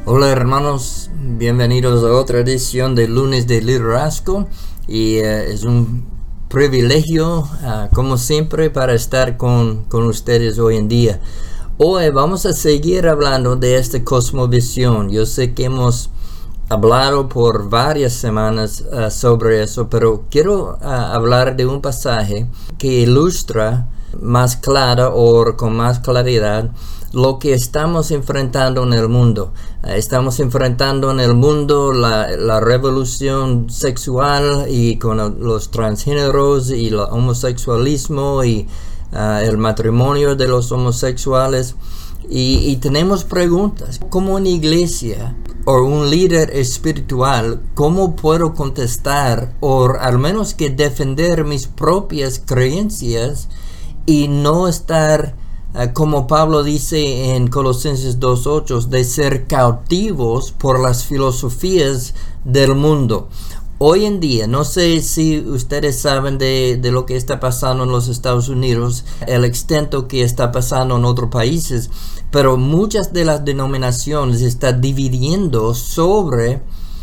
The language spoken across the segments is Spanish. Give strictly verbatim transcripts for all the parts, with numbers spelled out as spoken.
Hola hermanos, bienvenidos a otra edición de Lunes de Liderazgo y uh, es un privilegio uh, como siempre para estar con, con ustedes hoy en día. Hoy vamos a seguir hablando de esta cosmovisión. Yo sé que hemos hablado por varias semanas uh, sobre eso, pero quiero uh, hablar de un pasaje que ilustra más clara o con más claridad lo que estamos enfrentando en el mundo. Estamos enfrentando en el mundo la, la revolución sexual y con los transgéneros y el homosexualismo y uh, el matrimonio de los homosexuales. Y, y tenemos preguntas. Como una iglesia o un líder espiritual, ¿cómo puedo contestar o al menos que defender mis propias creencias y no estar, uh, como Pablo dice en Colosenses dos ocho, de ser cautivos por las filosofías del mundo? Hoy en día, no sé si ustedes saben de, de lo que está pasando en los Estados Unidos, el extento que está pasando en otros países, pero muchas de las denominaciones están dividiendo sobre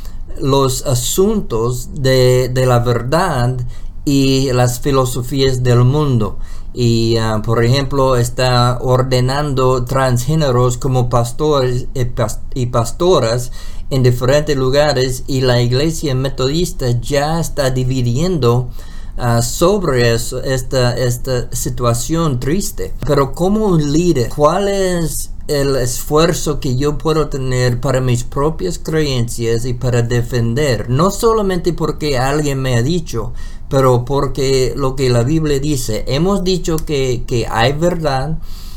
los asuntos de, de la verdad y las filosofías del mundo. Y uh, por ejemplo está ordenando transgéneros como pastores y, past y pastoras en diferentes lugares, y la iglesia metodista ya está dividiendo uh, sobre eso, esta, esta situación triste. Pero como un líder, ¿cuál es el esfuerzo que yo puedo tener para mis propias creencias y para defender? No solamente porque alguien me ha dicho, pero porque lo que la Biblia dice. Hemos dicho que, que hay verdad,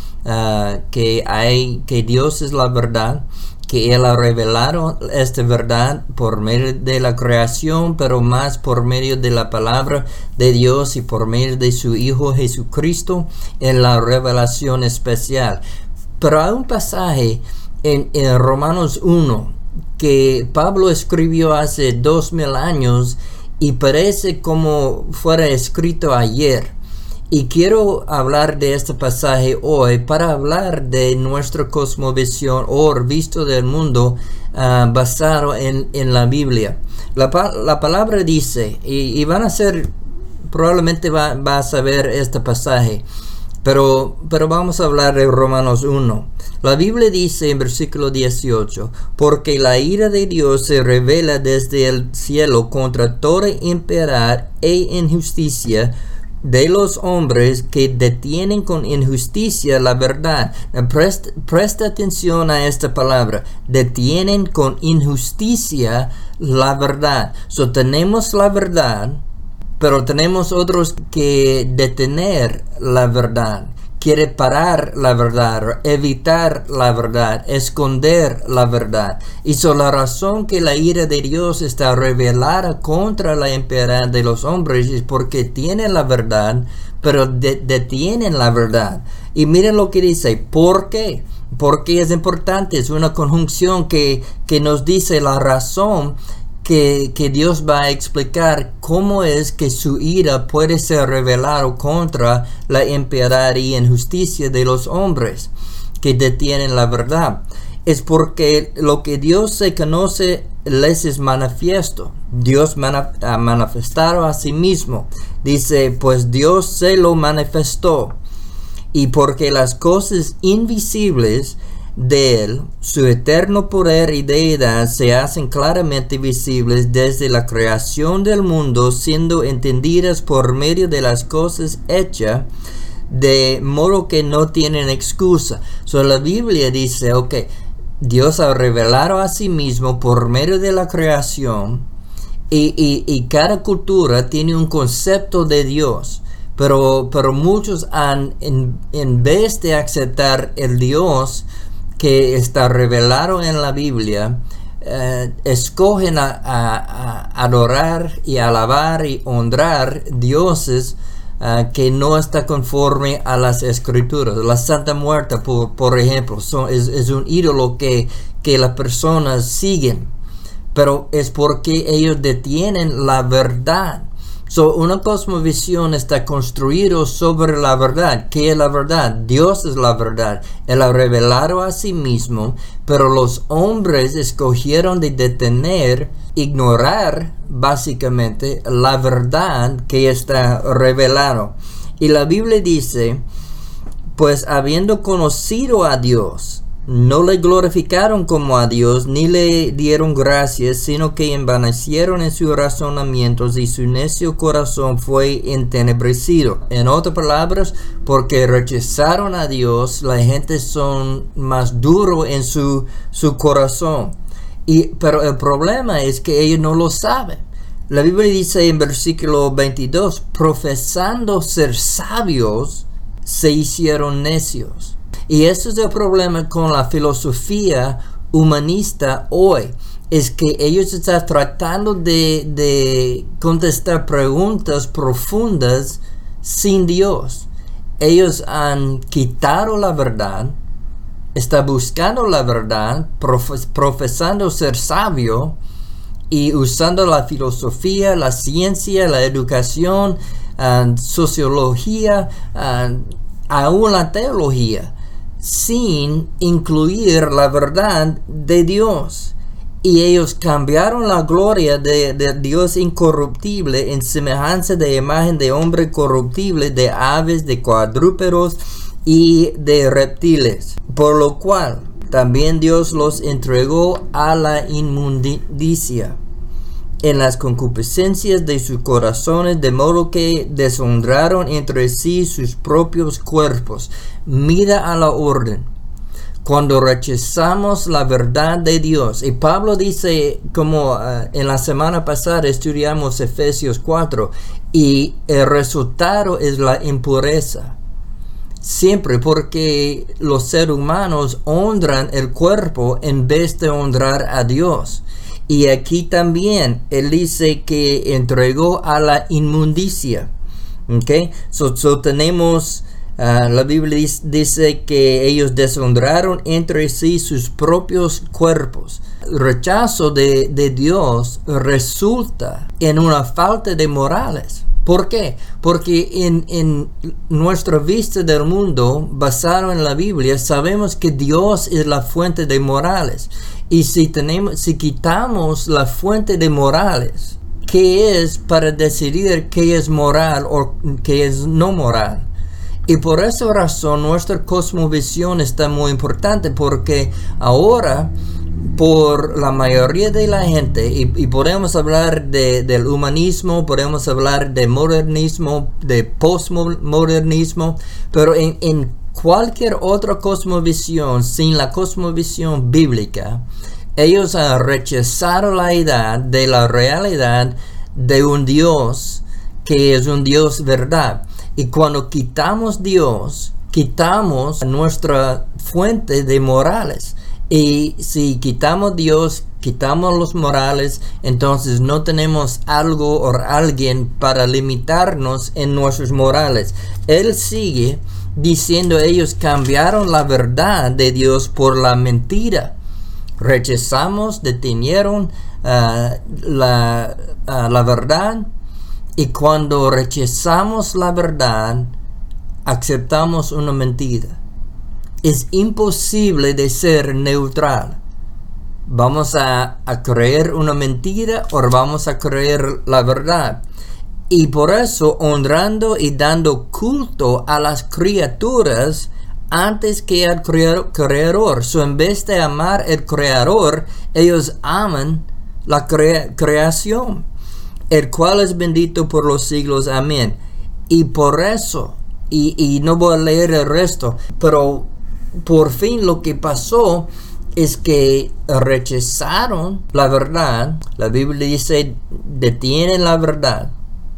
uh, que, hay, que Dios es la verdad, que Él ha revelado esta verdad por medio de la creación, pero más por medio de la palabra de Dios y por medio de su Hijo Jesucristo en la revelación especial. Pero hay un pasaje en, en Romanos uno que Pablo escribió hace dos mil años y parece como fuera escrito ayer. Y quiero hablar de este pasaje hoy para hablar de nuestra cosmovisión o visto del mundo uh, basado en, en la Biblia. La, la palabra dice, y, y van a ser, probablemente va, va a saber este pasaje, pero, pero vamos a hablar de Romanos uno. La Biblia dice en versículo dieciocho, porque la ira de Dios se revela desde el cielo contra toda impiedad e injusticia de los hombres que detienen con injusticia la verdad. Presta, presta atención a esta palabra. Detienen con injusticia la verdad. So, tenemos la verdad, pero tenemos otros que detener la verdad. Quiere parar la verdad, evitar la verdad, esconder la verdad. Y so la razón que la ira de Dios está revelada contra la impiedad de los hombres es porque tienen la verdad, pero de detienen la verdad. Y miren lo que dice, ¿por qué? Porque es importante, es una conjunción que, que nos dice la razón Que, que Dios va a explicar cómo es que su ira puede ser revelado contra la impiedad y injusticia de los hombres que detienen la verdad. Es porque lo que Dios se conoce les es manifiesto. Dios manif ha manifestado a sí mismo. Dice, pues Dios se lo manifestó. Y porque las cosas invisibles de Él, su eterno poder y deidad se hacen claramente visibles desde la creación del mundo, siendo entendidas por medio de las cosas hechas, de modo que no tienen excusa. So, la Biblia dice, ok, Dios ha revelado a sí mismo por medio de la creación, y, y, y cada cultura tiene un concepto de Dios. Pero, pero muchos han, en, en vez de aceptar el Dios que está revelado en la Biblia, eh, escogen a, a, a adorar y alabar y honrar dioses uh, que no está conforme a las escrituras. La Santa Muerte, por, por ejemplo, son, es, es un ídolo que, que las personas siguen, pero es porque ellos detienen la verdad. So, una cosmovisión está construida sobre la verdad. ¿Qué es la verdad? Dios es la verdad. Él ha revelado a sí mismo, pero los hombres escogieron de detener, ignorar básicamente la verdad que está revelado. Y la Biblia dice, pues habiendo conocido a Dios, no le glorificaron como a Dios, ni le dieron gracias, sino que envanecieron en sus razonamientos y su necio corazón fue entenebrecido. En otras palabras, porque rechazaron a Dios, la gente son más duro en su, su corazón. Y, pero el problema es que ellos no lo saben. La Biblia dice en versículo veintidós, profesando ser sabios, se hicieron necios. Y ese es el problema con la filosofía humanista hoy. Es que ellos están tratando de, de contestar preguntas profundas sin Dios. Ellos han quitado la verdad, están buscando la verdad, profes, profesando ser sabio y usando la filosofía, la ciencia, la educación, uh, sociología, uh, aún la teología, sin incluir la verdad de Dios. Y ellos cambiaron la gloria de, de Dios incorruptible en semejanza de imagen de hombre corruptible, de aves, de cuadrúpedos y de reptiles. Por lo cual también Dios los entregó a la inmundicia en las concupiscencias de sus corazones, de modo que deshonraron entre sí sus propios cuerpos. Mira a la orden. Cuando rechazamos la verdad de Dios, y Pablo dice, como uh, en la semana pasada estudiamos Efesios cuatro, y el resultado es la impureza. Siempre, porque los seres humanos honran el cuerpo en vez de honrar a Dios. Y aquí también él dice que entregó a la inmundicia. Okay, so, so tenemos uh, la Biblia dice, dice que ellos deshonraron entre sí sus propios cuerpos. El rechazo de, de Dios resulta en una falta de morales. ¿Por qué? Porque en, en nuestra vista del mundo, basado en la Biblia, sabemos que Dios es la fuente de morales. Y si, tenemos, si quitamos la fuente de morales, ¿qué es para decidir qué es moral o qué es no moral? Y por esa razón nuestra cosmovisión está muy importante, porque ahora por la mayoría de la gente, y, y podemos hablar de, del humanismo, podemos hablar de modernismo, de postmodernismo, pero en, en cualquier otra cosmovisión, sin la cosmovisión bíblica, ellos han rechazado la idea de la realidad de un Dios que es un Dios verdad. Y cuando quitamos Dios, quitamos nuestra fuente de morales. Y si quitamos Dios, quitamos los morales, entonces no tenemos algo o alguien para limitarnos en nuestros morales. Él sigue diciendo, ellos cambiaron la verdad de Dios por la mentira. Rechazamos, detenieron uh, la, uh, la verdad, y cuando rechazamos la verdad, aceptamos una mentira. Es imposible de ser neutral. ¿Vamos a, a creer una mentira o vamos a creer la verdad? Y por eso, honrando y dando culto a las criaturas antes que al creador. So, en vez de amar al creador, ellos aman la crea creación, el cual es bendito por los siglos. Amén. Y por eso, y, y no voy a leer el resto, pero por fin lo que pasó es que rechazaron la verdad. La Biblia dice, detienen la verdad.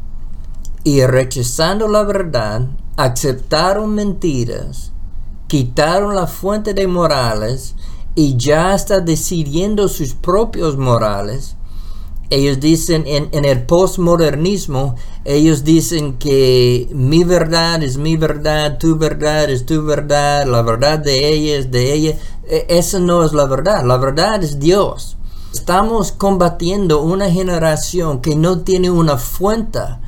Y rechazando la verdad, aceptaron mentiras, quitaron la fuente de morales y ya está decidiendo sus propios morales. Ellos dicen en, en el postmodernismo, ellos dicen que mi verdad es mi verdad, tu verdad es tu verdad, la verdad de ella es de ella. Esa no es la verdad, la verdad es Dios. Estamos combatiendo una generación que no tiene una fuente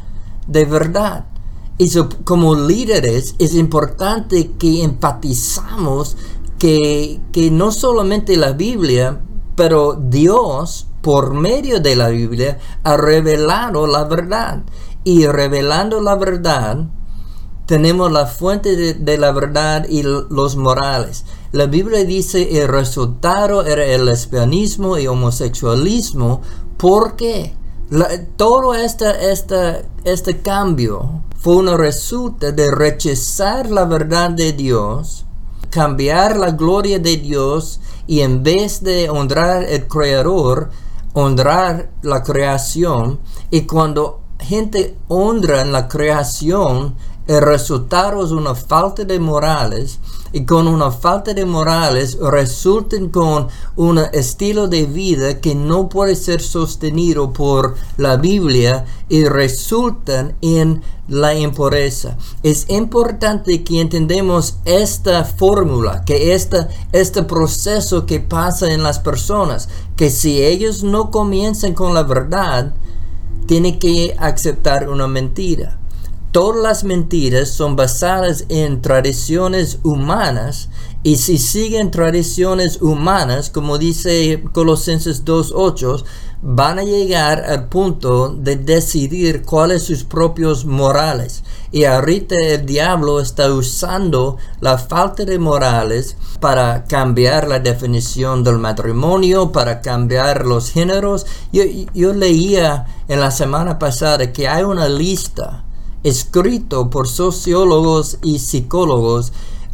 de verdad. Y so, como líderes es importante que enfatizamos que, que no solamente la Biblia, pero Dios por medio de la Biblia ha revelado la verdad. Y revelando la verdad, tenemos la fuente de, de la verdad y los morales. La Biblia dice el resultado era el lesbianismo y homosexualismo. ¿Por qué? La, todo este, este, este cambio fue un resultado de rechazar la verdad de Dios, cambiar la gloria de Dios y en vez de honrar al Creador, honrar la creación. Y cuando gente honra en la creación, el resultado es una falta de morales, y con una falta de morales resultan con un estilo de vida que no puede ser sostenido por la Biblia y resultan en la impureza. Es importante que entendamos esta fórmula, que esta, este proceso que pasa en las personas, que si ellos no comienzan con la verdad, tienen que aceptar una mentira. Todas las mentiras son basadas en tradiciones humanas, y si siguen tradiciones humanas, como dice Colosenses dos ocho, van a llegar al punto de decidir cuáles son sus propios morales. Y ahorita el diablo está usando la falta de morales para cambiar la definición del matrimonio, para cambiar los géneros. Yo, yo leía en la semana pasada que hay una lista escrito por sociólogos y psicólogos,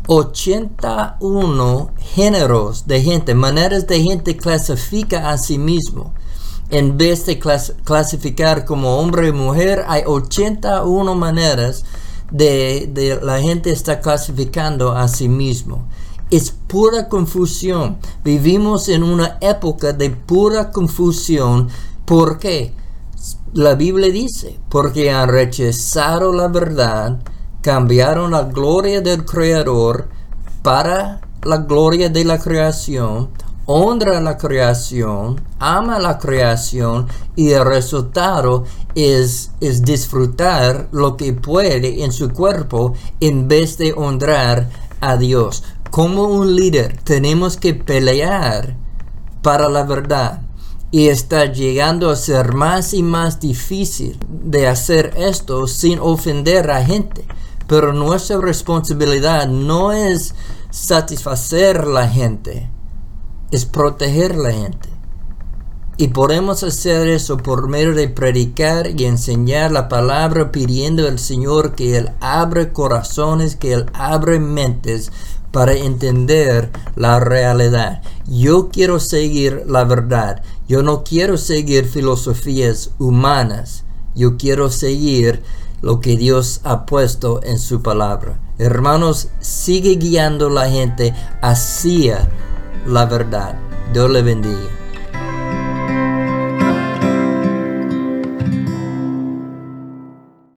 ochenta y uno géneros de gente, maneras de gente clasifica a sí mismo. En vez de clas clasificar como hombre y mujer, hay ochenta y una maneras de, de la gente está clasificando a sí mismo. Es pura confusión. Vivimos en una época de pura confusión. ¿Por qué? La Biblia dice, porque han rechazado la verdad, cambiaron la gloria del Creador para la gloria de la creación, honra la creación, ama la creación, y el resultado es, es disfrutar lo que puede en su cuerpo en vez de honrar a Dios. Como un líder tenemos que pelear para la verdad. Y está llegando a ser más y más difícil de hacer esto sin ofender a gente. Pero nuestra responsabilidad no es satisfacer a la gente, es proteger a la gente. Y podemos hacer eso por medio de predicar y enseñar la palabra, pidiendo al Señor que Él abra corazones, que Él abra mentes para entender la realidad. Yo quiero seguir la verdad. Yo no quiero seguir filosofías humanas. Yo quiero seguir lo que Dios ha puesto en su palabra. Hermanos, sigue guiando a la gente hacia la verdad. Dios le bendiga.